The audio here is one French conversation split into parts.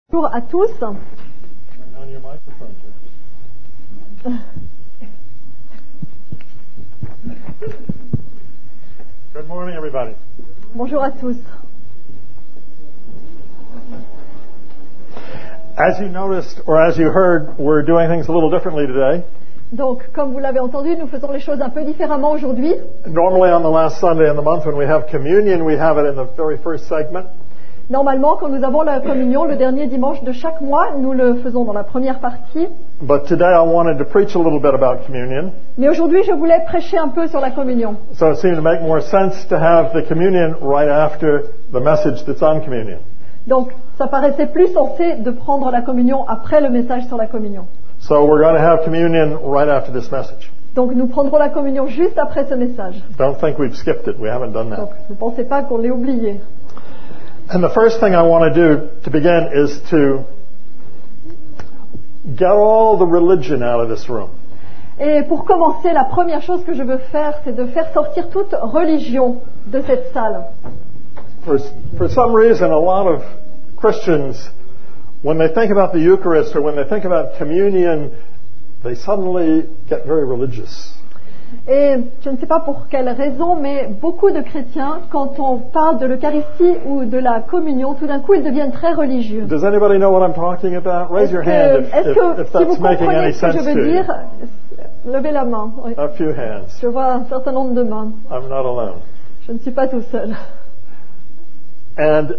Bonjour à tous. Good morning, everybody. Bonjour à tous. As you noticed, or as you heard, we're doing things a little differently today. Donc, comme vous l'avez entendu, nous faisons les choses un peu différemment aujourd'hui. Normally on the last Sunday in the month when we have communion, we have it in the very first segment. Normalement, quand nous avons la communion, le dernier dimanche de chaque mois, nous le faisons dans la première partie. But today I wanted to preach a little bit about communion. Mais aujourd'hui, je voulais prêcher un peu sur la communion. So it seemed to make more sense to have the communion right after the message that's on communion. Donc, ça paraissait plus sensé de prendre la communion après le message sur la communion. So we're going to have communion right after this message. Donc, nous prendrons la communion juste après ce message. Don't think we've skipped it. We haven't done Donc, that. ne pensez pas qu'on l'ait oublié. And the first thing I want to do to begin is to get all the religion out of this room. Et pour commencer, la première chose que je veux faire, c'est de faire sortir toute religion de cette salle. For some reason, a lot of Christians, when they think about the Eucharist or when they think about communion, they suddenly get very religious. Et je ne sais pas pour quelle raison, mais beaucoup de chrétiens, quand on parle de l'Eucharistie ou de la communion, tout d'un coup, ils deviennent très religieux. Does anybody know what I'm talking about? Raise your hand Est-ce que if si vous that's making comprenez any ce que sense je to veux you. dire, levez la main. Oui. A few hands. Je vois un certain nombre de mains. I'm not alone. Je ne suis pas tout seul. And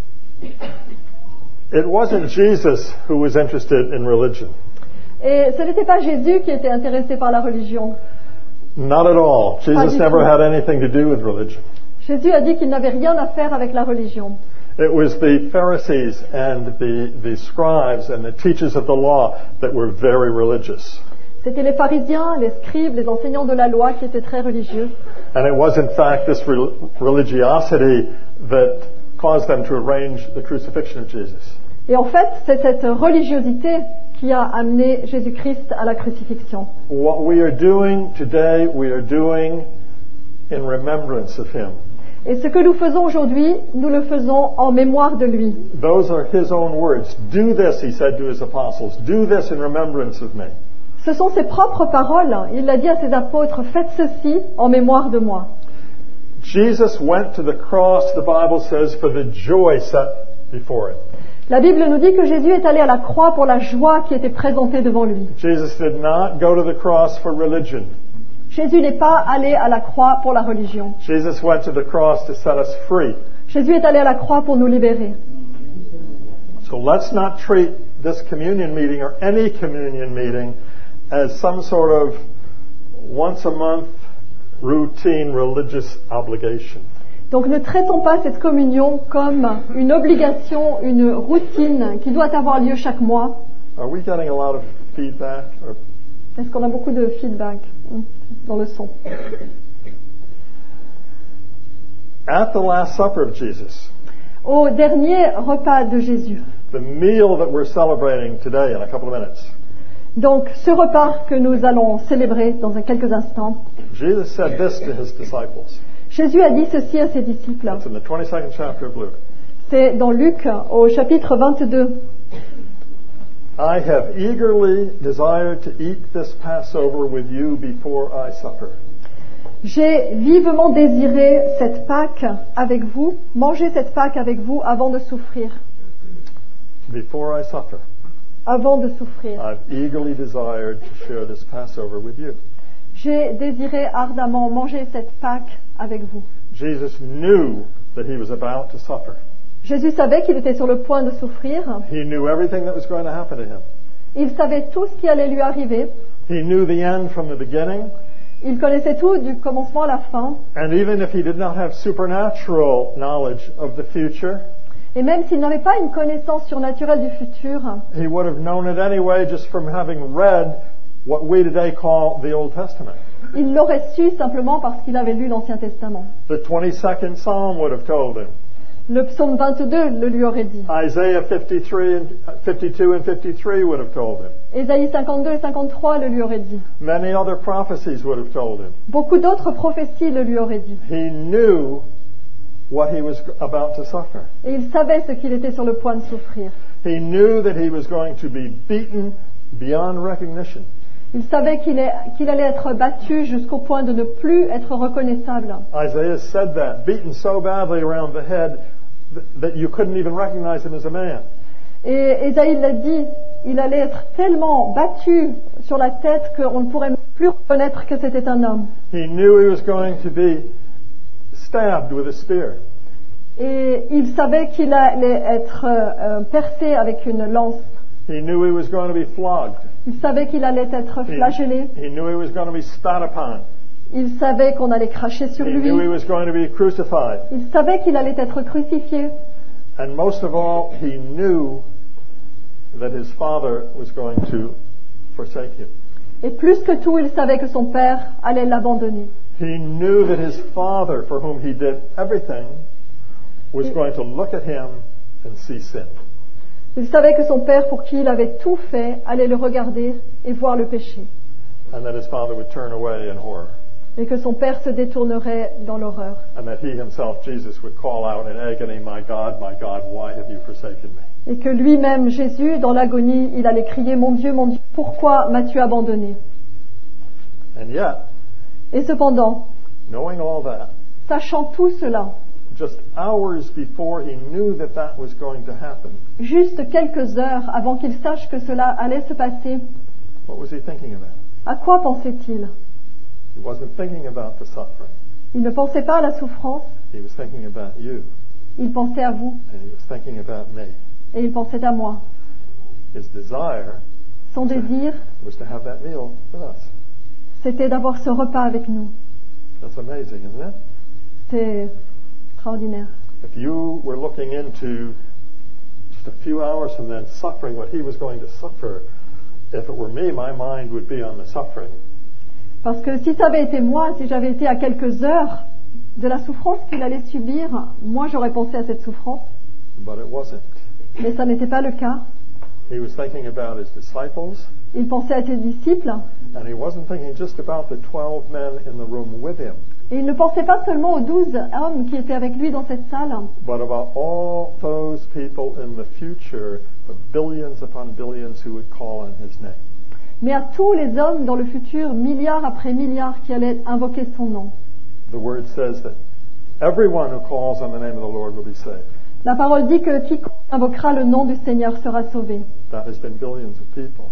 it wasn't Jesus who was interested in religion. Et ce n'était pas Jésus qui était intéressé par la religion. Not at all. Jesus du never tout. had anything to do with religion. Jésus a dit qu'il n'avait rien à faire avec la religion. It was the Pharisees and the scribes and the teachers of the law that were very religious. C'était les pharisiens, les scribes, les enseignants de la loi qui étaient très religieux. And it was in fact this religiosity that caused them to arrange the crucifixion of Jesus. Et en fait, c'est cette religiosité qui a amené Jésus-Christ à la crucifixion. What we are doing today, we are doing in remembrance of him. Et ce que nous faisons aujourd'hui, nous le faisons en mémoire de lui. Those are his own words. Do this, he said to his apostles. Do this in remembrance of me. Ce sont ses propres paroles. Il a dit à ses apôtres, faites ceci en mémoire de moi. Jesus went to the cross, the Bible says, for the joy set before it. La Bible nous dit que Jésus est allé à la croix pour la joie qui était présentée devant lui. Jesus did not go to the cross for religion. Jésus n'est pas allé à la croix pour la religion. Jesus went to the cross to set us free. Jésus est allé à la croix pour nous libérer. So let's not treat this communion meeting or any communion meeting as some sort of once a month routine religious obligation. Donc ne traitons pas cette communion comme une obligation, une routine qui doit avoir lieu chaque mois. Are we getting a lot of feedback? Est-ce qu'on a beaucoup de feedback dans le son? At the Last Supper of Jesus, Au dernier repas de Jésus, the meal that we're celebrating today in a couple of minutes, donc ce repas que nous allons célébrer dans quelques instants, Jesus said this to his disciples. Jésus a dit ceci à ses disciples. It's in the 22nd chapter of Luke. C'est dans Luc au chapitre 22. I have eagerly desired to eat this Passover with you before I suffer. J'ai vivement désiré cette Pâque avec vous, manger cette Pâque avec vous avant de souffrir. Before I suffer, Avant de souffrir. I've eagerly desired to share this Passover with you. J'ai désiré ardemment manger cette Pâque avec vous. Jesus knew that he was about to suffer. Jésus savait qu'il était sur le point de souffrir. He knew everything that was going to happen to him. Il savait tout ce qui allait lui arriver. He knew the end from the beginning. Il connaissait tout du commencement à la fin. And even if he did not have supernatural knowledge of the future, Et même s'il n'avait pas une connaissance surnaturelle du futur, he would have known it anyway just from having read what we today call the Old Testament. il l'aurait su simplement parce qu'il avait lu l'Ancien Testament. The 22nd Psalm would have told him. Le psaume 22 le lui aurait dit. Isaiah 52 and 53 would have told him. Ésaïe 52 et 53 le lui aurait dit. Many other prophecies would have told him. Beaucoup d'autres prophéties le lui auraient dit. He knew what he was about to suffer. Et il savait ce qu'il était sur le point de souffrir. He knew that he was going to be beaten beyond recognition. Il savait qu'il allait être battu jusqu'au point de ne plus être reconnaissable. Isaiah said that, beaten so badly around the head that you couldn't even recognize him as a man. Et Ésaïe l'a dit, il allait être tellement battu sur la tête qu'on ne pourrait plus reconnaître que c'était un homme. He knew he was going to be stabbed with a spear. Et il savait qu'il allait être percé avec une lance. He knew he was going to be flogged. Il savait qu'il allait être flagellé. He knew he was going to be spat upon. Il savait qu'on allait cracher sur He lui. knew he was going to be crucified. Il savait qu'il allait être crucifié. And most of all, he knew that his father was going to forsake him. Et plus que tout, il savait que son père allait l'abandonner. He knew that his father, for whom he did everything, was going to look at him and see sin. Il savait que son père, pour qui il avait tout fait, allait le regarder et voir le péché. And that his father would turn away in horror. Et que son père se détournerait dans l'horreur. And that he himself, Jesus, would call out in agony, my God, why have you forsaken me? Et que lui-même, Jésus, dans l'agonie, il allait crier, mon Dieu, pourquoi m'as-tu abandonné? And yet, Et cependant, knowing all that, sachant tout cela, just hours before he knew that that was going to happen, juste quelques heures avant qu'il sache que cela allait se passer, what was he thinking about? à quoi pensait-il? He wasn't thinking about the suffering. Il ne pensait pas à la souffrance, He was thinking about you, il pensait à vous, and he was thinking about me. et il pensait à moi. His desire Son désir, was to have that meal with us. c'était d'avoir ce repas avec nous. That's amazing, isn't it? C'est extraordinaire. If you were looking into just a few hours from then suffering what he was going to suffer, if it were me, my mind would be on the suffering. Parce que si ça avait été moi, si j'avais été à quelques heures de la souffrance qu'il allait subir, moi j'aurais pensé à cette souffrance, But it wasn't. mais ça n'était pas le cas. He was thinking about his disciples, Il pensait à ses disciples, and he wasn't thinking just about the 12 men in the room with him, et il ne pensait pas seulement aux 12 hommes qui étaient avec lui dans cette salle, but about all those people in the future, the billions upon billions who would call on his name. mais à tous les hommes dans le futur, milliards après milliards, qui allaient invoquer son nom. The word says that everyone who calls on the name of the Lord will be saved. La parole dit que quiconque invoquera le nom du Seigneur sera sauvé. That has been billions of people.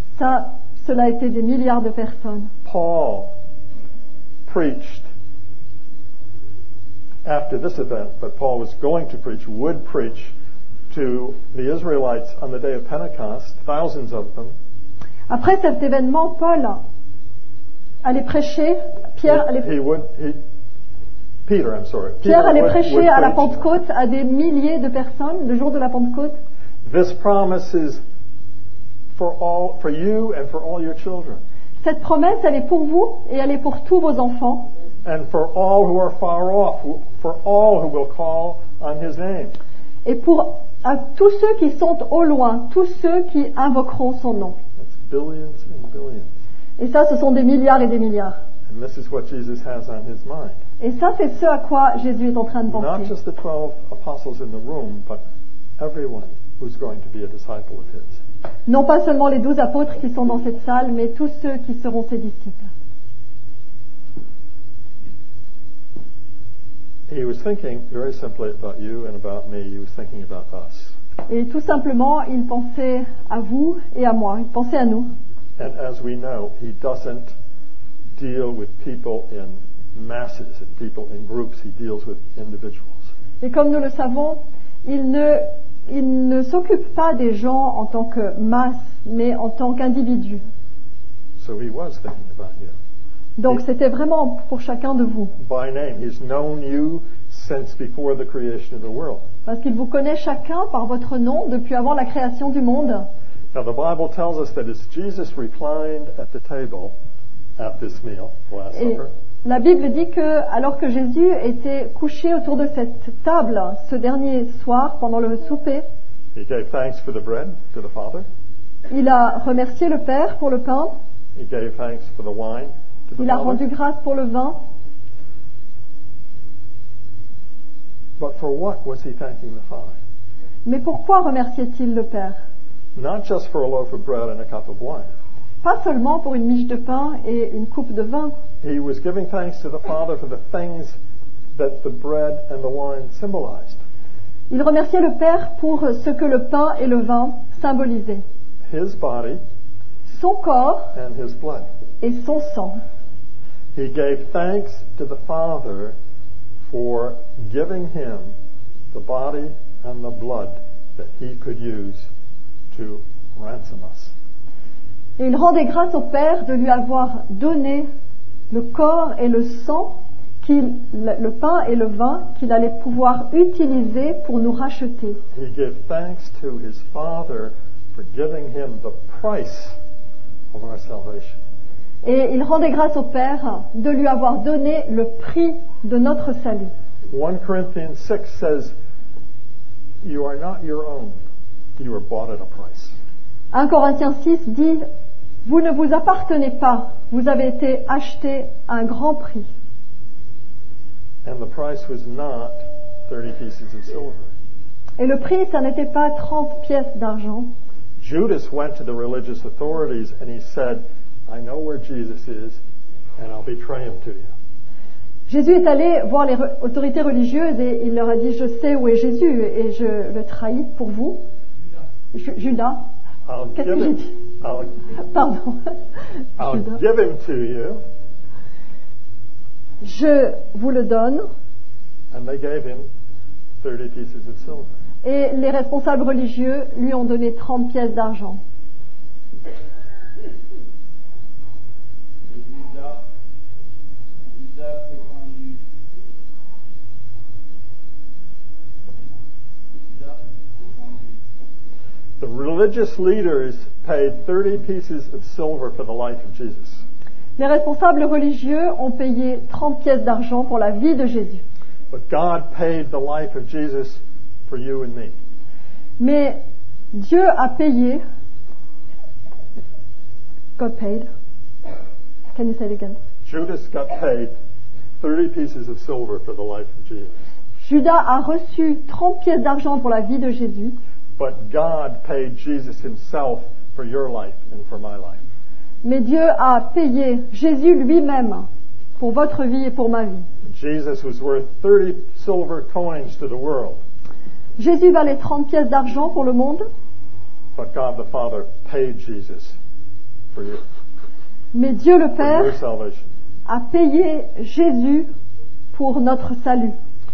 Cela a été des milliards de personnes. Paul preached after this event, but Paul was going to preach, would preach to the Israelites on the day of Pentecost, thousands of them. Après cet événement, Paul allait prêcher, Pierre allait prêcher à la Pentecôte à des milliers de personnes, le jour de la Pentecôte. This promise is for you and for all your children. Cette promesse, elle est pour vous et elle est pour tous vos enfants. And for all who are far off, for all who will call on his name. Et pour tous ceux qui sont au loin, tous ceux qui invoqueront son nom. That's billions and billions. Et ça, ce sont des milliards et des milliards. And this is what Jesus has on his mind. Et ça, c'est ce à quoi Jésus est en train de Not penser. just the 12 apostles in the room, but everyone who's going to be a disciple of his. Non pas seulement les 12 apôtres qui sont dans cette salle, mais tous ceux qui seront ses disciples. He was thinking very simply about you and about me. He was thinking about us. Et tout simplement, il pensait à vous et à moi. Il pensait à nous. And as we know, he doesn't deal with people in masses and people in groups. He deals with individuals. Et comme nous le savons, il ne s'occupe pas des gens en tant que masse, mais en tant qu'individu. So he was thinking about you. Donc c'était vraiment pour chacun de vous. By name, he's known you since before the creation of the world. Parce qu'il vous connaît chacun par votre nom depuis avant la création du monde. Now the Bible tells us that as Jesus reclined at the table at this meal, the Last Et Supper, la Bible dit que alors que Jésus était couché autour de cette table ce dernier soir pendant le souper, he gave thanks for the bread to the Father. il a remercié le Père pour le pain, He gave thanks for the wine to the il a Father. rendu grâce pour le vin, But for what was he thanking the Father? Mais pourquoi remerciait-il le Père? Not just for a loaf of bread and a cup of wine. Pas seulement pour une miche de pain et une coupe de vin. He was giving thanks to the Father for the things that the bread and the wine symbolized. Il remerciait le Père pour ce que le pain et le vin symbolisaient. His body Son corps and his blood. et son sang. He gave thanks to the Father for giving him the body and the blood that he could use to ransom us. Et il rendait grâce au Père de lui avoir donné le corps et le sang, le pain et le vin qu'il allait pouvoir utiliser pour nous racheter. He gave thanks to his Father for giving him the price of our salvation. Et il rendait grâce au Père de lui avoir donné le prix de notre salut. 1 Corinthians 6 says, "You are not your own. You were bought at a price." 1 Corinthiens 6 dit, vous ne vous appartenez pas, vous avez été achetés à un grand prix. And the price was not 30 pieces of silver. Et le prix, ça n'était pas 30 pièces d'argent. Judas went to the religious authorities and he said, "I know where Jesus is, and I'll betray him to you." Jésus est allé voir les autorités religieuses et il leur a dit, je sais où est Jésus et je le trahis pour vous. Judas. I'll Qu'est-ce give que j'ai him, dit? I'll, Pardon. I'll Judas. give him to you. Je vous le donne. And they gave him 30 pieces of silver. Et les responsables religieux lui ont donné 30 pièces d'argent. The religious leaders paid 30 pieces of silver for the life of Jesus. Les responsables religieux ont payé 30 pièces d'argent pour la vie de Jésus. But God paid the life of Jesus for you and me. Mais Dieu a payé. God paid. Can you say it again? Judas got paid 30 pieces of silver for the life of Jesus. Judas a reçu 30 pièces d'argent pour la vie de Jésus. But God paid Jesus himself for your life and for my life. Mais Dieu a payé Jésus lui-même pour votre vie et pour ma vie. Jesus was worth 30 silver coins to the world. Jésus valait 30 pièces d'argent pour le monde, But God the Father paid Jesus for you, mais Dieu le for Père your salvation. a payé Jésus pour notre salut.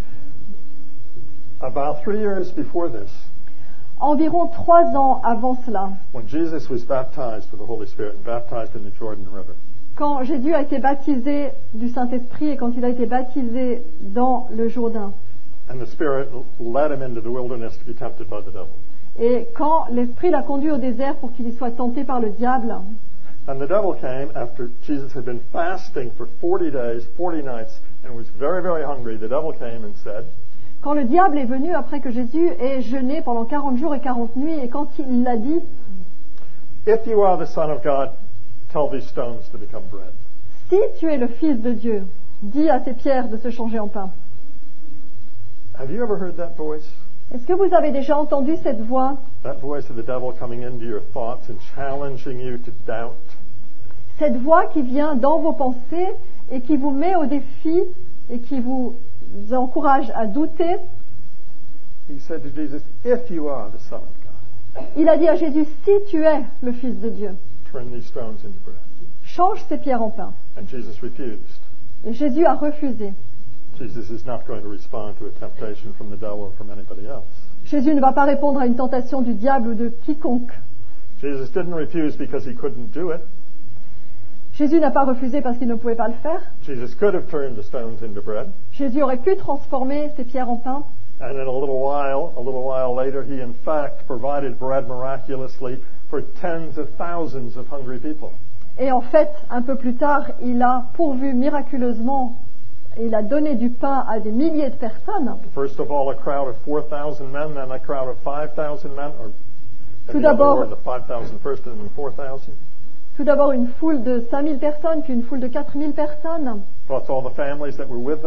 About 3 years before this, Environ 3 ans avant cela, when Jesus was baptized with the Holy Spirit and baptized in the Jordan River, quand Jésus a été baptisé du Saint-Esprit et quand il a été baptisé dans le Jourdain, and the Spirit led him into the wilderness to be tempted by the devil. et quand l'Esprit l'a conduit au désert pour qu'il y soit tenté par le diable, And the devil came after Jesus had been fasting for 40 days, 40 nights, and was very, very hungry. The devil came and said, quand le diable est venu après que Jésus ait jeûné pendant 40 jours et 40 nuits, et quand il l'a dit, "If you are the Son of God, tell these stones to become bread." si tu es le Fils de Dieu, dis à ces pierres de se changer en pain. Have you ever heard that voice? Est-ce que vous avez déjà entendu cette voix, That voice of the devil coming into your thoughts and challenging you to doubt. cette voix qui vient dans vos pensées et qui vous met au défi et qui vous encourage à douter? He said to Jesus, "If you are the Son of God, Il a dit à Jésus, si tu es le Fils de Dieu, turn these stones into bread." change ces pierres en pain. And Jesus refused. Et Jésus a refusé. Jesus is not going to respond to a temptation from the devil or from anybody else. Jésus ne va pas répondre à une tentation du diable ou de quiconque. Jesus didn't refuse because he couldn't do it. Jésus n'a pas refusé parce qu'il ne pouvait pas le faire. Jesus could have turned the stones into bread. Jésus aurait pu transformer ces pierres en pain. And in a little while later, he in fact provided bread miraculously for tens of thousands of hungry people. Et en fait, un peu plus tard, il a pourvu miraculeusement, il a donné du pain à des milliers de personnes. First of all, a crowd of 4,000 men, then a crowd of 5,000 men, or Tout in the other d'abord- order, the 5,000 first and then 4,000. Tout d'abord une foule de 5000 personnes, puis une foule de 4000 personnes, Plus all the families that were with them.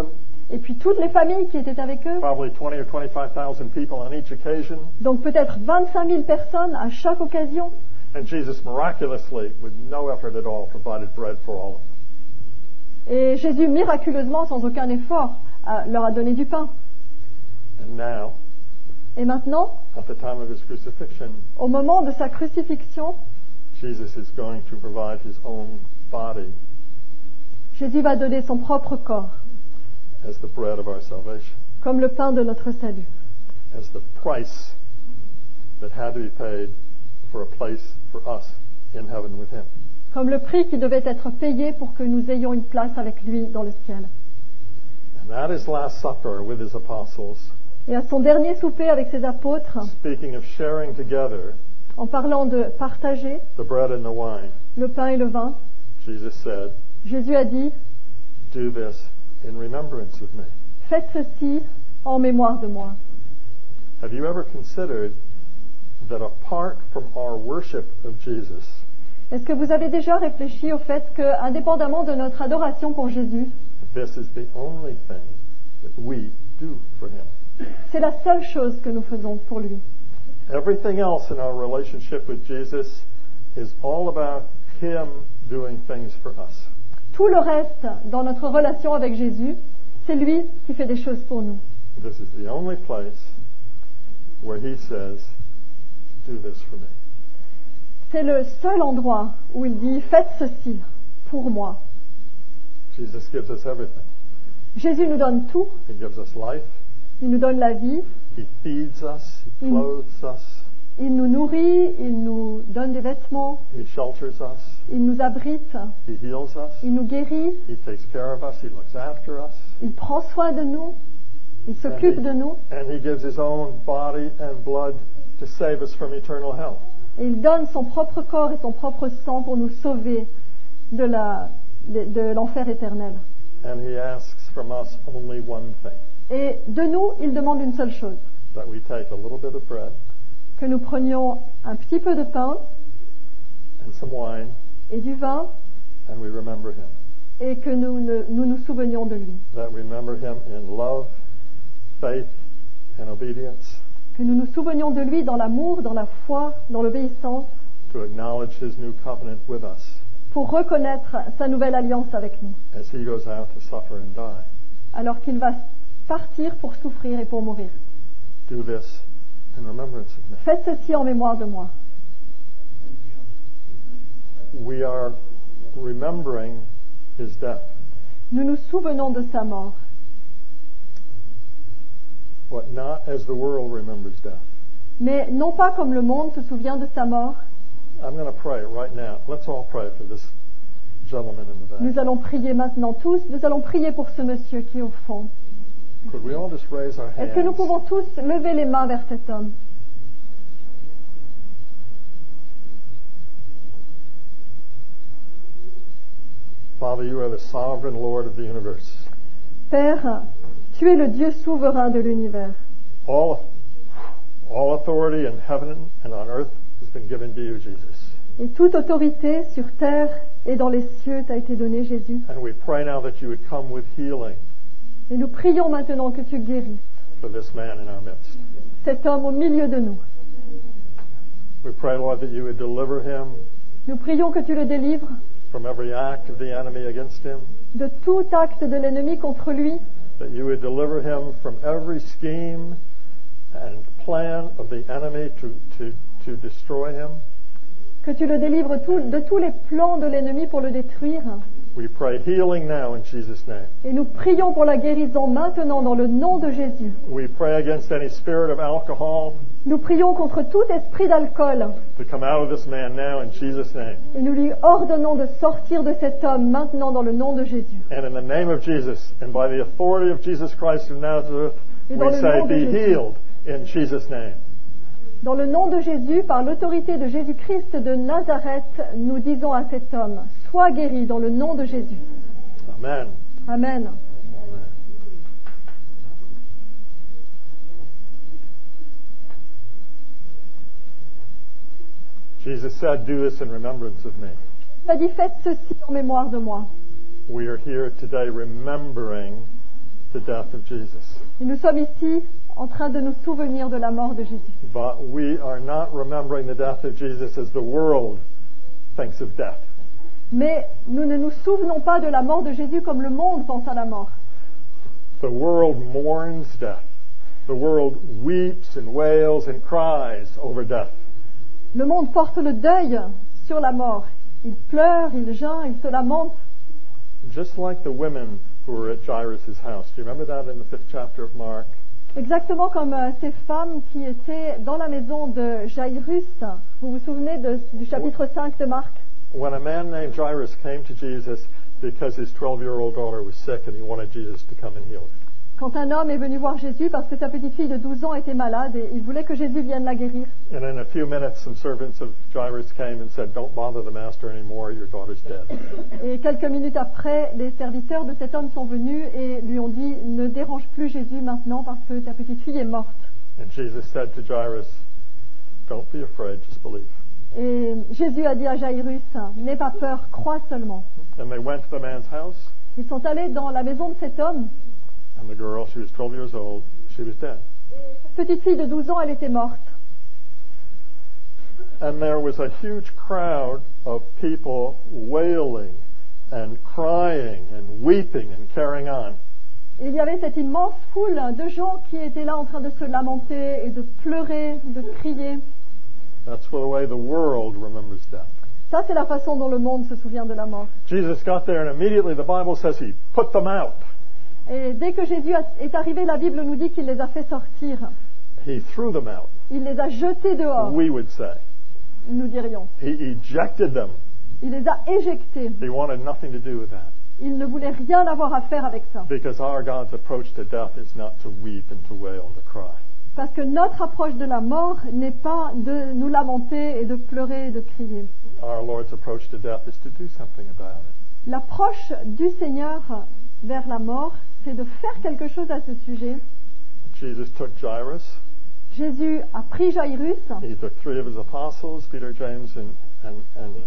et puis toutes les familles qui étaient avec eux. probably 20 or 25,000 people on each occasion. Donc peut-être 25 000 personnes à chaque occasion. And Jesus miraculously, with no effort at all, provided bread for all of them. Et Jésus, miraculeusement, sans aucun effort, leur a donné du pain. And now, Et maintenant, at the time of his crucifixion, au moment de sa crucifixion, Jesus is going to provide his own body Jésus va donner son propre corps as the bread of our salvation, comme le pain de notre salut, as the price that had to be paid for a place for us in heaven with him. comme le prix qui devait être payé pour que nous ayons une place avec lui dans le ciel. And at his Last Supper with his apostles, Et à son dernier souper avec ses apôtres, speaking of sharing together en parlant de partager the bread and the wine, le pain et le vin, Jesus said, Jésus a dit, "Do this in remembrance of me." faites ceci en mémoire de moi. Have you ever considered that apart from our worship of Jesus, Est-ce que vous avez déjà réfléchi au fait que, indépendamment de notre adoration pour Jésus, this is the only thing that we do for him? c'est la seule chose que nous faisons pour lui. Everything else in our relationship with Jesus is all about him doing things for us. Tout le reste dans notre relation avec Jésus, c'est lui qui fait des choses pour nous. This is the only place where he says, "Do this for me." C'est le seul endroit où il dit, faites ceci pour moi. Jesus gives us everything. Jésus nous donne tout. He gives us life. Il nous donne la vie. He feeds us. He clothes us. Il nous nourrit. Il nous donne des vêtements. He shelters us. Il nous abrite. He heals us. Il nous guérit. He takes care of us. He looks after us. Il prend soin de nous. Il s'occupe de nous. And he gives his own body and blood to save us from eternal hell. Et il donne son propre corps et son propre sang pour nous sauver de l'enfer éternel. And he asks from us only one thing, Et de nous, il demande une seule chose, that we take a little bit of bread que nous prenions un petit peu de pain and some wine, et du vin and we remember him. et que nous souvenions de lui. That we remember him in love, faith, and obedience, Que nous nous souvenions de lui dans l'amour, dans la foi, dans l'obéissance, to acknowledge his new covenant with us pour reconnaître sa nouvelle alliance avec nous, as he goes out to suffer and die. alors qu'il va partir pour souffrir et pour mourir. Do this in remembrance of me. Faites ceci en mémoire de moi. We are remembering his death. Nous nous souvenons de sa mort, But not as the world remembers death. mais non pas comme le monde se souvient de sa mort. I'm going to pray right now. Let's all pray for this gentleman in the back. Nous allons prier maintenant tous, nous allons prier pour ce monsieur qui est au fond. Could we all just raise our Est-ce que nous hands? pouvons tous lever les mains vers cet homme? Father, you are the sovereign Lord of the universe. Père, tu es le Dieu souverain de l'univers. All authority in heaven and on earth has been given to you, Jesus. Et toute autorité sur terre et dans les cieux t'a été donnée, Jésus. And we pray now that you would come with healing Et nous prions maintenant que tu guérisses for this man in our midst. cet homme au milieu de nous. We pray, Lord, that you would deliver him Nous prions que tu le délivres from every act of the enemy against him, de tout acte de l'ennemi contre lui, that you would deliver him from every scheme and plan of the enemy to destroy him. que tu le délivres de tous les plans de l'ennemi pour le détruire. We pray healing now in Jesus' name. Et nous prions pour la guérison maintenant dans le nom de Jésus. We pray against any spirit of alcohol Nous prions contre tout esprit d'alcool to come out of this man now in Jesus' name. et nous lui ordonnons de sortir de cet homme maintenant dans le nom de Jésus. And in the name of Jesus and by the authority of Jesus Christ of Nazareth, Et we dans le say, nom de be Jésus. healed in Jesus' name. Dans le nom de Jésus, par l'autorité de Jésus-Christ de Nazareth, nous disons à cet homme, sois guéri dans le nom de Jésus. Amen. Amen. Amen. Jesus said, do this in remembrance of me. Il a dit, faites ceci en mémoire de moi. We are here today remembering the death of Jesus. Et nous sommes ici en train de nous souvenir de la mort de Jésus. But we are not remembering the death of Jesus as the world thinks of death. Mais nous ne nous souvenons pas de la mort de Jésus comme le monde pense à la mort. The world mourns death. The world weeps and wails and cries over death. Le monde porte le deuil sur la mort. Il pleure, il geint, il se lamente. Just like the women who were at Jairus' house. Do you remember that in the 5th chapter of Mark? Exactement comme ces femmes qui étaient dans la maison de Jairus. Vous vous souvenez du chapitre 5 de Marc? When a man named Jairus came to Jesus because his 12-year-old daughter was sick and he wanted Jesus to come and heal her. Quand un homme est venu voir Jésus parce que sa petite fille de 12 ans était malade et il voulait que Jésus vienne la guérir. And in a few minutes, some servants of Jairus came and said, "Don't bother the master anymore, your daughter's dead." Et quelques minutes après, les serviteurs de cet homme sont venus et lui ont dit, ne dérange plus Jésus maintenant parce que ta petite fille est morte. And Jesus said to Jairus, "Don't be afraid, just believe." Et Jésus a dit à Jairus, n'aie pas peur, crois seulement. And they went to the man's house, Ils sont allés dans la maison de cet homme. and the girl, she was 12 years old, she was dead. Petite fille de 12 ans, elle était morte. And there was a huge crowd of people wailing and crying and weeping and carrying on. Et il y avait cette immense foule de gens qui étaient là en train de se lamenter et de pleurer, de crier. That's the way the world remembers death. Ça, c'est la façon dont le monde se souvient de la mort. Jesus got there, and immediately the Bible says he put them out. Et dès que Jésus est arrivé, la Bible nous dit qu'il les a fait sortir. He threw them out, Il les a jetés dehors, we would say. nous dirions. He ejected them. Il les a éjectés. He wanted nothing to do with that. Il ne voulait rien avoir à faire avec ça. Because our God's approach to death is not to weep and to wail and to cry. Parce que notre approche de la mort n'est pas de nous lamenter et de pleurer et de crier. Our Lord's approach to death is to do something about it. L'approche du Seigneur vers la mort, c'est de faire quelque chose à ce sujet. Jesus took Jairus. Jésus a pris Jairus, He took 3 of his apostles, Peter, James, and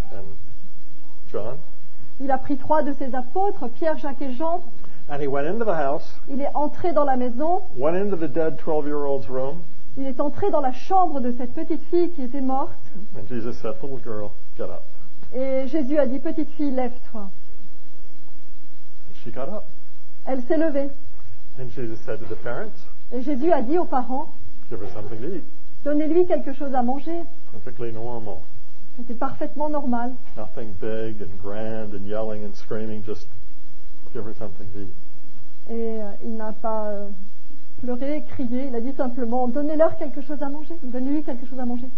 John. il a pris 3 de ses apôtres, Pierre, Jacques et Jean. And he went into the house, Il est entré dans la maison, went into the dead 12-year-old's room, il est entré dans la chambre de cette petite fille qui était morte. and Jesus said, "Little girl, get up." Et Jésus a dit, petite fille, lève-toi. She got up. Elle s'est levée. And Jesus said to the parents, Et Jésus a dit aux parents, "Give her something to eat." donnez-lui quelque chose à manger. Perfectly normal. C'était parfaitement normal. Nothing big and grand and yelling and screaming, just give her something to eat. Et il n'a pas pleuré, crié, il a dit simplement, donnez-leur quelque chose à manger. Donnez-lui quelque chose à manger.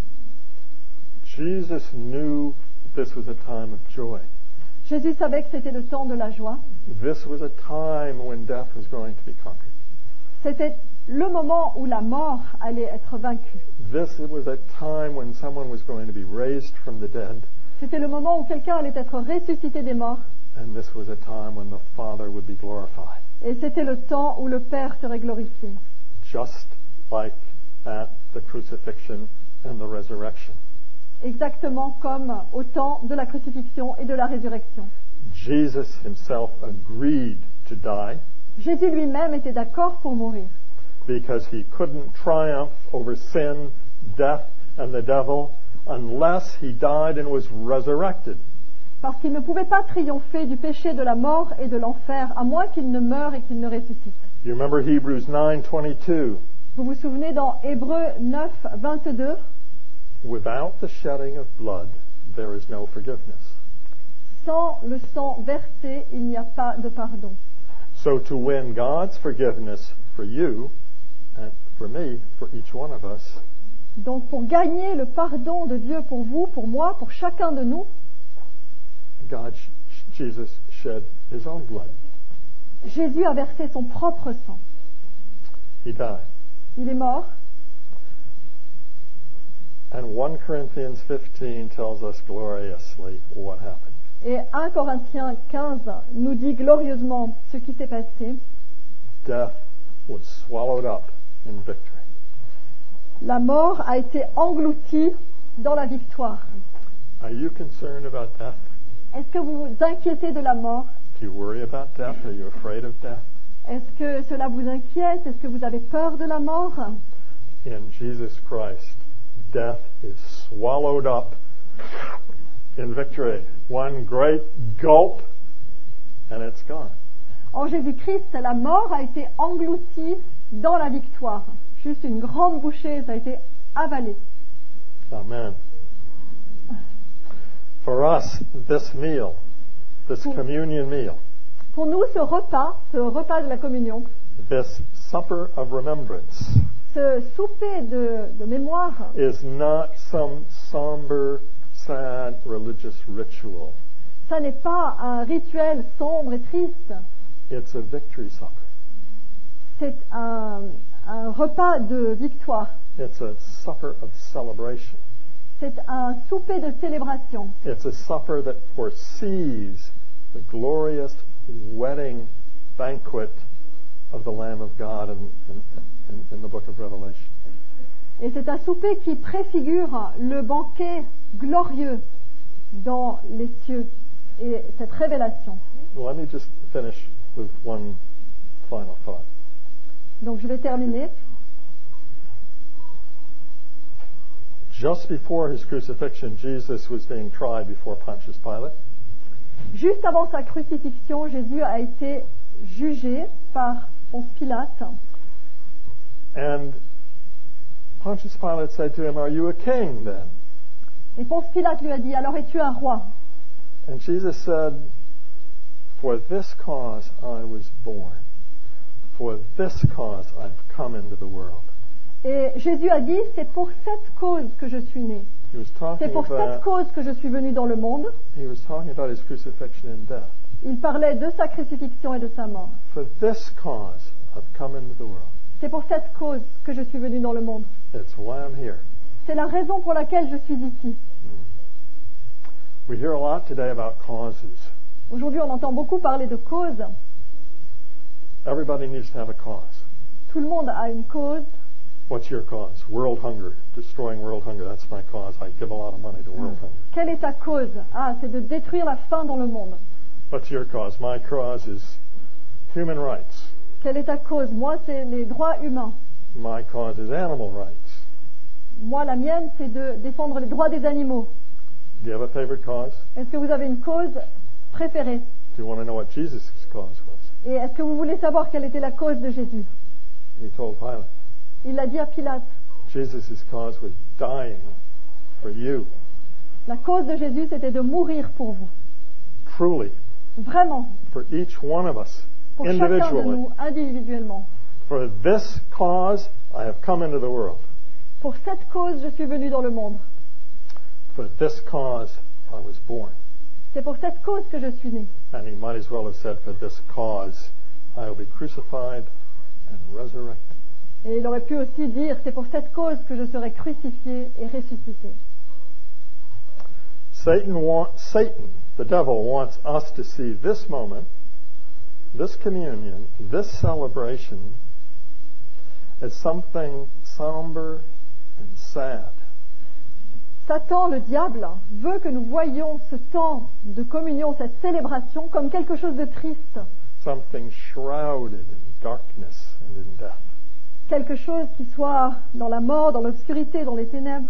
Jesus knew this was a time of joy. Jésus savait que c'était le temps de la joie. This was a time when death was going to be conquered. C'était le moment où la mort allait être vaincue. This was a time when someone was going to be raised from the dead. C'était le moment où quelqu'un allait être ressuscité des morts. And this was a time when the Father would be glorified. Et c'était le temps où le Père serait glorifié. Just like at the crucifixion and the resurrection. Exactement comme au temps de la crucifixion et de la résurrection. Jesus himself agreed to die Jésus lui-même était d'accord pour mourir. because he couldn't triumph over sin, death, and the devil unless he died and was resurrected. Parce qu'il ne pouvait pas triompher du péché, de la mort et de l'enfer, à moins qu'il ne meure et qu'il ne ressuscite. You remember Hebrews 9:22. Vous vous souvenez dans Hébreux 9, 22, Without the shedding of blood, there is no forgiveness. sans le sang versé, il n'y a pas de pardon. So to win God's forgiveness for you and for me, for each one of us, Donc pour gagner le pardon de Dieu pour vous, pour moi, pour chacun de nous, Jesus shed his own blood. Jésus a versé son propre sang. He died. Il est mort. And 1 Corinthians 15 tells us gloriously what happened. Et 1 Corinthiens 15 nous dit glorieusement ce qui s'est passé. Death was swallowed up in victory. La mort a été engloutie dans la victoire. Are you concerned about death? Est-ce que vous vous inquiétez de la mort? Do you worry about death? Are you afraid of death? Est-ce que cela vous inquiète? Est-ce que vous avez peur de la mort? In Jesus Christ, death is swallowed up in victory. One great gulp, and it's gone. En Jésus-Christ, la mort a été engloutie dans la victoire. Juste une grande bouchée, ça a été avalé. Amen. For us, this meal, this communion meal, Pour nous, ce repas de la communion, this supper of remembrance, ce souper de mémoire, is not some somber, sad religious ritual. ça n'est pas un rituel sombre et triste. It's a victory supper. C'est un repas de victoire. It's a supper of celebration. C'est un souper de célébration. It's a supper that foresees the glorious wedding banquet of the Lamb of God in the book of Revelation. Et c'est un souper qui préfigure le banquet glorieux dans les cieux et cette révélation. Let me just finish with one final thought. Donc je vais terminer. Just before his crucifixion, Jesus was being tried before Pontius Pilate. Juste avant sa crucifixion, Jésus a été jugé par Ponce Pilate. And Pontius Pilate said to him, "Are you a king then?" Et Ponce Pilate lui a dit, alors es-tu un roi? And Jesus said, "For this cause I was born. For this cause I've come into the world." Et Jésus a dit, c'est pour cette cause que je suis né. He was talking C'est pour cette about, cause que je suis venu dans le monde. he was talking about his crucifixion and death. Il parlait de sa crucifixion et de sa mort. For this cause I've come into the world. C'est pour cette cause que je suis venu dans le monde. That's why I'm here. C'est la raison pour laquelle je suis ici. We hear a lot today about causes. Aujourd'hui, on entend beaucoup parler de causes. Everybody needs to have a cause. Tout le monde a une cause. What's your cause? World hunger, destroying world hunger. That's my cause. I give a lot of money to world hunger. Quelle est ta cause? Ah, c'est de détruire la faim dans le monde. What's your cause? My cause is human rights. Quelle est ta cause? Moi, c'est les droits humains. My cause is animal rights. Moi, la mienne, c'est de défendre les droits des animaux. Do you have a favorite cause? Est-ce que vous avez une cause préférée? Do you want to know what Jesus' cause was? Et est-ce que vous voulez savoir quelle était la cause de Jésus? He told Pilate. Il l'a dit à Pilate. Jesus' cause was dying for you. La cause de Jésus, c'était de mourir pour vous. Truly. Vraiment. For each one of us. Pour chacun de Individually. nous, individuellement. For this cause I have come into the world. Pour cette cause, je suis venu dans le monde. For this cause I was born. C'est pour cette cause que je suis né. And he might as well have said, for this cause I will be crucified and resurrected. Et il aurait pu aussi dire, c'est pour cette cause que je serai crucifié et ressuscité. Satan, the devil, wants us to see this moment, this communion, this celebration as something somber and sad. Satan, le diable, veut que nous voyions ce temps de communion, cette célébration, comme quelque chose de triste. Something shrouded in darkness and in death. Quelque chose qui soit dans la mort, dans l'obscurité, dans les ténèbres.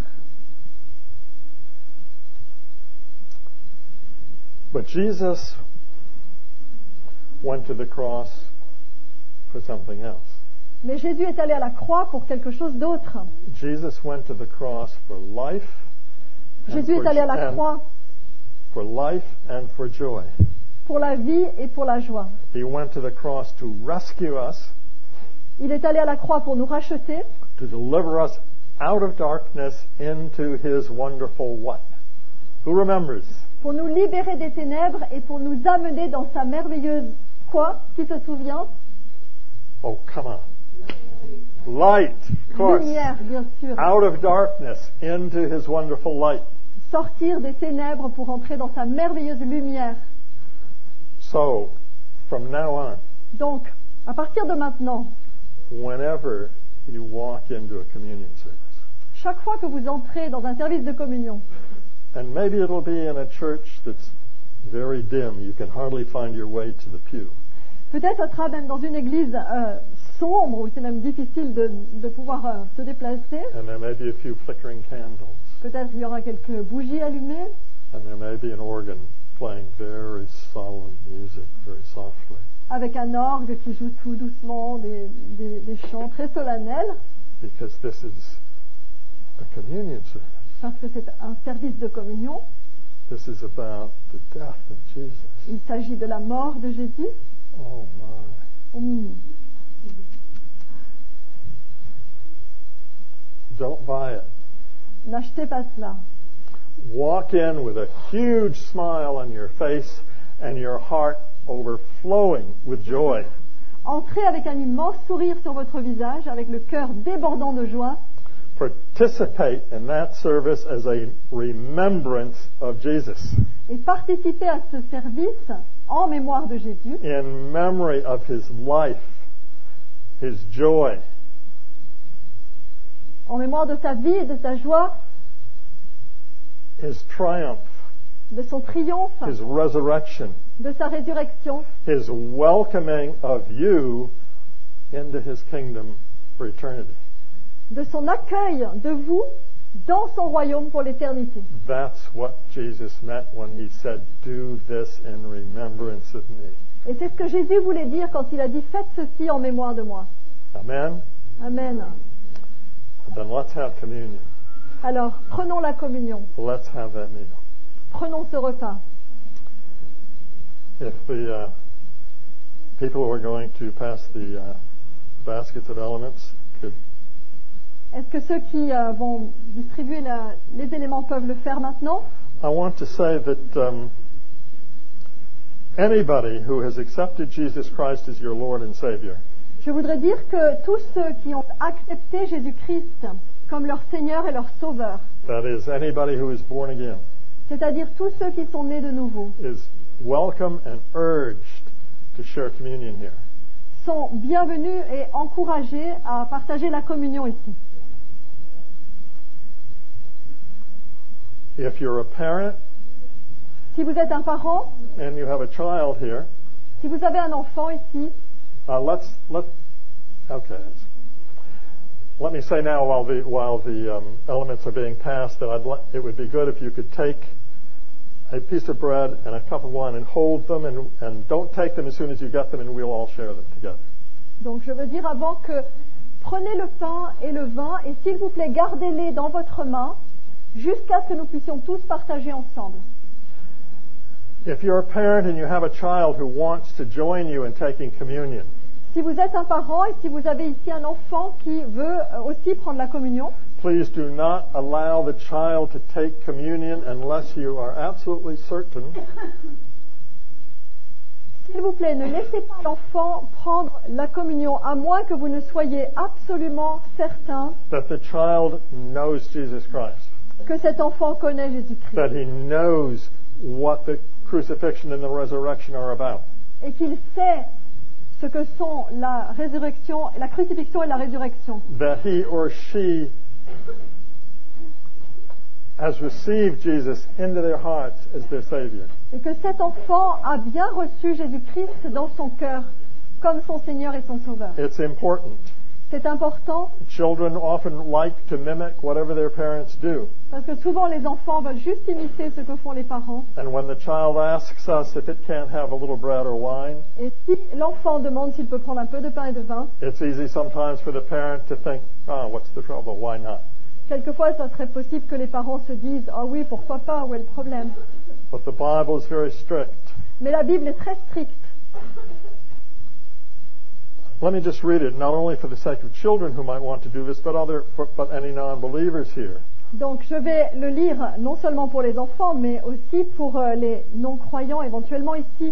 But Jesus went to the cross for something else. Mais Jésus est allé à la croix pour quelque chose d'autre. Jesus went to the cross for life. Jésus est allé à la croix for life and for joy. pour la vie et pour la joie. He went to the cross to rescue us, Il est allé à la croix pour nous racheter, to deliver us out of darkness into his wonderful what? Who remembers? pour nous libérer des ténèbres et pour nous amener dans sa merveilleuse quoi? Qui se souvient? Oh, come on. Light, of course. Lumière, bien sûr. Out of darkness into his wonderful light. Sortir des ténèbres pour entrer dans sa merveilleuse lumière. So, from now on, Donc, à partir de maintenant, whenever you walk into a communion service, chaque fois que vous entrez dans un service de communion, and maybe it'll be in a church that's very dim, you can hardly find your way to the pew. Peut-être ça sera même dans une église sombre où c'est même difficile de pouvoir se déplacer. And there may be a few flickering candles. Peut-être il y aura quelques bougies allumées. And there may be an organ playing very solemn music, very softly. Avec un orgue qui joue tout doucement des chants très solennels. Because this is a communion service. Parce que c'est un service de communion. This is about the death of Jesus. Il s'agit de la mort de Jésus. Oh my. Don't buy it. N'achetez pas cela. Walk in with a huge smile on your face and your heart overflowing with joy. Entrez avec un immense sourire sur votre visage, avec le cœur débordant de joie. Participate in that service as a remembrance of Jesus. Et participez à ce service en mémoire de Jésus. In memory of his life, his joy. En mémoire de sa vie, de sa joie, His triumph, de son triomphe, his resurrection, de sa résurrection, his welcoming of you into his kingdom for eternity. de son accueil de vous dans son royaume pour l'éternité. That's what Jesus meant when he said, "Do this in remembrance of me." Et c'est ce que Jésus voulait dire quand il a dit « Faites ceci en mémoire de moi Amen. ». Amen. Then let's have communion. Alors, prenons la communion. Let's have that meal. Prenons ce repas. If the people who are going to pass the baskets of elements could. Est-ce que ceux qui vont distribuer les éléments peuvent le faire maintenant? I want to say that anybody who has accepted Jesus Christ as your Lord and Savior Je voudrais dire que tous ceux qui ont accepté Jésus-Christ comme leur Seigneur et leur Sauveur, that is, anybody who is born again, c'est-à-dire tous ceux qui sont nés de nouveau, is welcome and urged to share communion here. sont bienvenus et encouragés à partager la communion ici. If you're a parent Si vous êtes un parent, and you have a child here, si vous avez un enfant ici, let me say now while the elements are being passed that it would be good if you could take a piece of bread and a cup of wine and hold them and don't take them as soon as you get them and we'll all share them together. donc je veux dire avant que prenez le pain et le vin et s'il vous plaît gardez-les dans votre main jusqu'à ce que nous puissions tous partager ensemble. If you're a parent and you have a child who wants to join you in taking communion, Si vous êtes un parent et si vous avez ici un enfant qui veut aussi prendre la communion, please do not allow the child to take communion unless you are absolutely certain s'il vous plaît, ne laissez pas l'enfant prendre la communion à moins que vous ne soyez absolument certain that the child knows Jesus Christ, que cet enfant connaît Jésus-Christ that he knows what the crucifixion and the resurrection are about. et qu'il sait ce que sont la crucifixion et la résurrection. That he or she has received Jesus into their hearts as their Savior. Et que cet enfant a bien reçu Jésus-Christ dans son cœur comme son Seigneur et son Sauveur. It's important. C'est important Children often like to mimic whatever their parents do. parce que souvent les enfants veulent juste imiter ce que font les parents. And when the child asks us if it can't have a little bread or wine, Et si l'enfant demande s'il peut prendre un peu de pain et de vin, it's easy sometimes for the parent to think, what's the trouble? Why not? quelquefois ça serait possible que les parents se disent « Ah oui, pourquoi pas, où est le problème ?» But the Bible is very strict. Mais la Bible est très stricte. Let me just read it, not only for the sake of children who might want to do this, but any non-believers here. Donc je vais le lire non seulement pour les enfants, mais aussi pour les non-croyants éventuellement ici.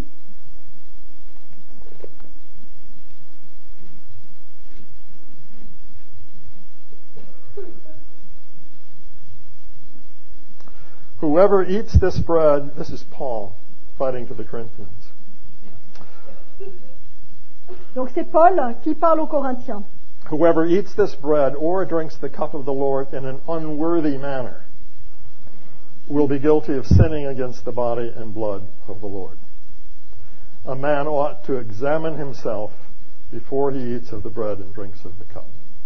Whoever eats this bread, this is Paul writing to the Corinthians. Donc c'est Paul qui parle aux Corinthiens. Whoever eats this bread or drinks the cup of the Lord in an unworthy manner will be guilty of sinning against the body and blood of the Lord. a man ought to examine himself before he eats of the bread and drinks of the cup.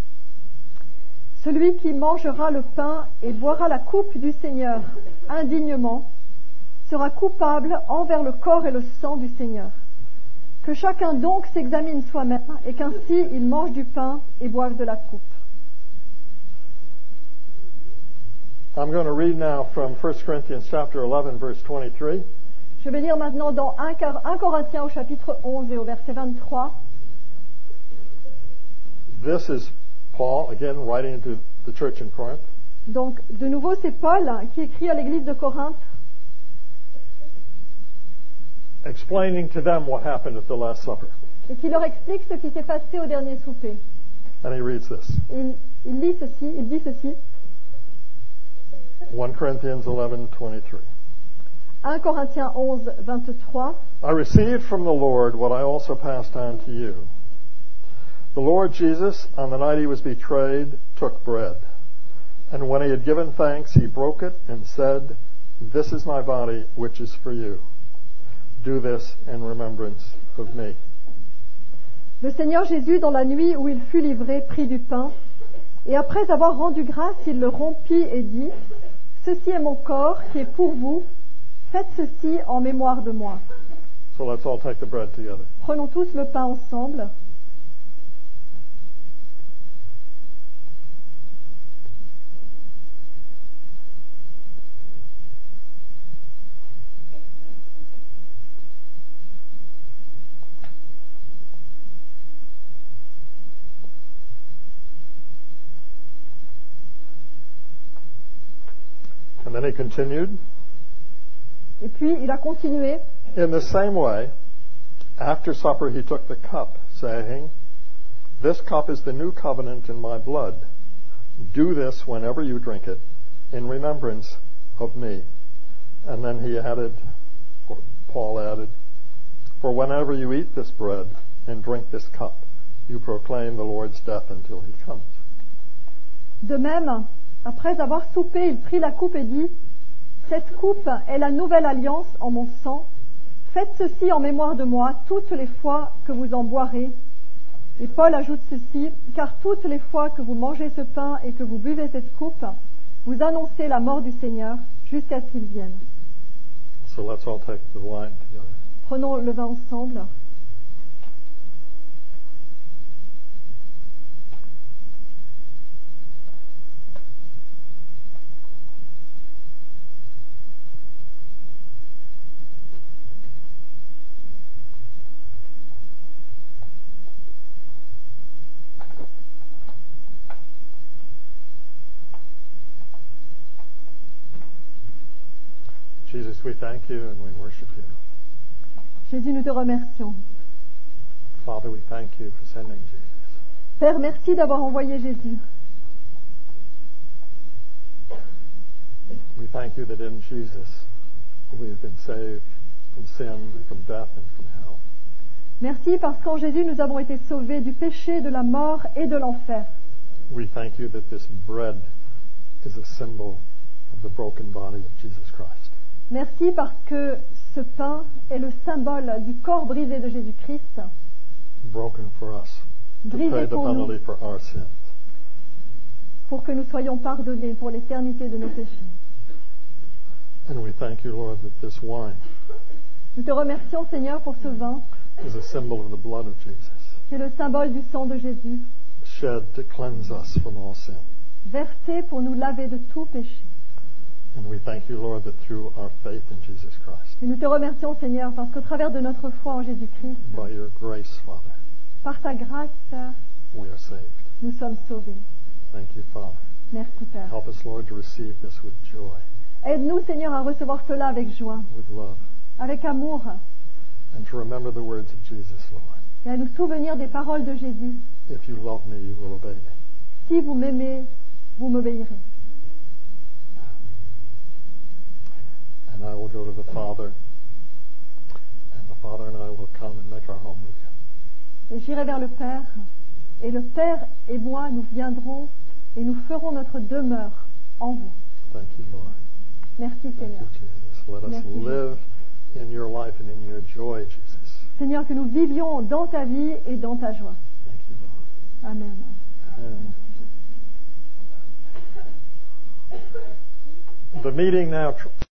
Celui qui mangera le pain et boira la coupe du Seigneur indignement sera coupable envers le corps et le sang du Seigneur. Que chacun donc s'examine soi-même et qu'ainsi il mange du pain et boive de la coupe. I'm going to read now from 1 Corinthians chapter 11, verse 23. Je vais lire maintenant dans 1 Corinthiens au chapitre 11 et au verset 23. This is Paul, again, writing to the church in Corinth. Donc, de nouveau, c'est Paul qui écrit à l'église de Corinthe, Explaining to them what happened at the Last Supper. et qui leur explique ce qui s'est passé au dernier souper. And he reads this. Il dit ceci, 1 Corinthians 11:23. 1 Corinthiens 11, 23. I received from the Lord what I also passed on to you. The Lord Jesus, on the night he was betrayed, took bread. And when he had given thanks, he broke it and said, "This is my body, which is for you. Do this in remembrance of me." Le Seigneur Jésus, dans la nuit où il fut livré, prit du pain, et après avoir rendu grâce, il le rompit et dit, « Ceci est mon corps qui est pour vous, faites ceci en mémoire de moi. » So let's all take the bread together. Prenons tous le pain ensemble. And then he continued, Et puis, il a continué. in the same way, after supper he took the cup, saying, "This cup is the new covenant in my blood. Do this whenever you drink it, in remembrance of me." And then he added, or Paul added, "For whenever you eat this bread and drink this cup, you proclaim the Lord's death until he comes." De même, après avoir soupé, il prit la coupe et dit, « Cette coupe est la nouvelle alliance en mon sang. Faites ceci en mémoire de moi toutes les fois que vous en boirez. » Et Paul ajoute ceci, « Car toutes les fois que vous mangez ce pain et que vous buvez cette coupe, vous annoncez la mort du Seigneur jusqu'à ce qu'il vienne. » So let's all take the wine together. Prenons le vin ensemble. Jesus, we thank you and we worship you. Jésus, nous te remercions. Father, we thank you for sending Jesus. Père, merci d'avoir envoyé Jésus. We thank you that in Jesus we have been saved from sin, from death, and from hell. Merci parce qu'en Jésus, nous avons été sauvés du péché, de la mort et de l'enfer. We thank you that this bread is a symbol of the broken body of Jesus Christ. Merci parce que ce pain est le symbole du corps brisé de Jésus-Christ, Broken for us to pay brisé the pour nous, penalty for our sins. pour que nous soyons pardonnés pour l'éternité de nos péchés. And we thank you, Lord, that this wine Nous te remercions, Seigneur, pour ce vin, is a symbol of the blood of Jesus, qui est le symbole du sang de Jésus, shed to cleanse us from all sin. versé pour nous laver de tout péché. And we thank you, Lord, that through our faith in Jesus Christ, Et nous te remercions, Seigneur, parce qu'au travers de notre foi en Jésus-Christ, by your grace, Father, par ta grâce, Père, we are saved. nous sommes sauvés. Thank you, Father. Merci, Père. Help us, Lord, to receive this with joy, Aide-nous, Seigneur, à recevoir cela avec joie, with love, avec amour, and to remember the words of Jesus, Lord. et à nous souvenir des paroles de Jésus. If you love me, you will obey me. Si vous m'aimez, vous m'obéirez. And I will go to the Father, and the Father and I will come and make our home with you. Et j'irai vers le Père, et le Père et moi, nous viendrons et nous ferons notre demeure en vous. Thank you, Lord. Merci, Thank Seigneur. you, Jesus. Let us Merci, live in your life and in your joy, Jesus. Seigneur, que nous vivions dans ta vie et dans ta joie. Thank you, Lord. Amen. The meeting now